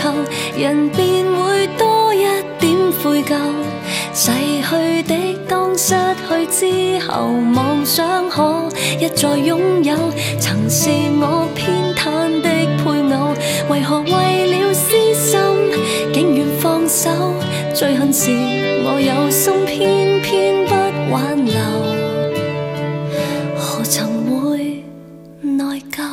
後，人便會多一點悔疚。逝去的當失去之後，妄想可一再擁有，曾是我偏袒的配偶，為何為了私心竟願放手？最恨是我有心，偏偏不挽留，何曾會內疚？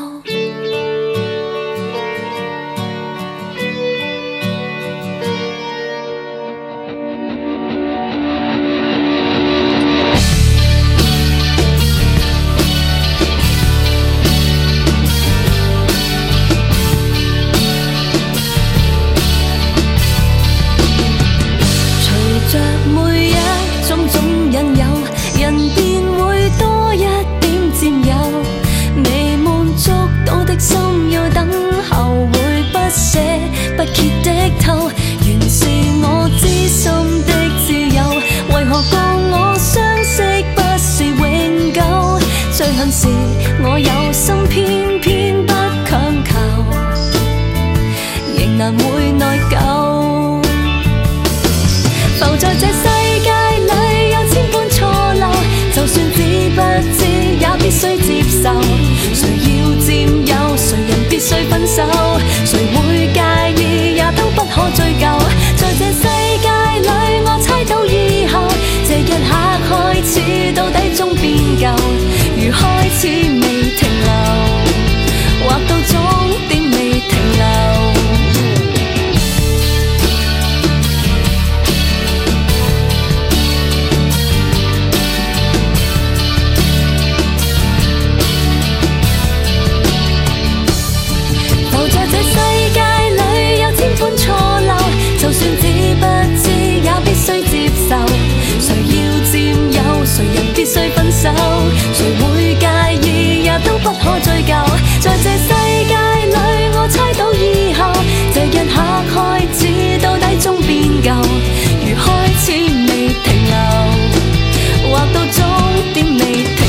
人便會多一點佔有，未滿足到的心要等候，會不捨不揭的透，原是我知心的自由，為何告我相識不是永久？最恨是我有心，偏偏不強求，仍難會內疚。浮在這世界裏有千般錯漏，就算知不知也必須接受。誰要佔有，誰人必須分手，誰會介意也都不可追究。在這世界裏我猜到以後，這一刻開始到底終變舊，如開始未停留，或到終點未停留。就算知不知也必須接受，誰要佔有，誰人必須分手，誰會介意也都不可追究。在這世界裏我猜到以後，這一刻開始到底終變舊，如開始未停留，或到終點未停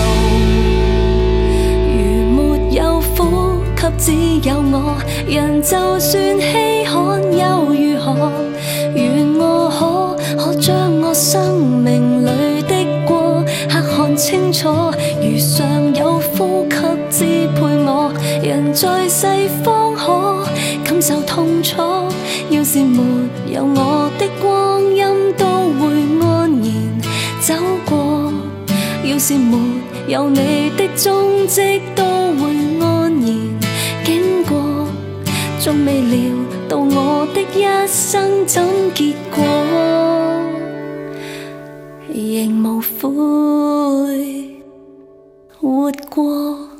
留。如沒有呼吸只有我，人就算稀罕又如何？願我可將我生命裏的過客看清楚，如尚有呼吸支配我，人在世方可感受痛楚。要是沒有我的光陰都會安然走過，要是沒有你的蹤跡都會安然經過，仲未料到我的一生怎結果，仍無悔活過。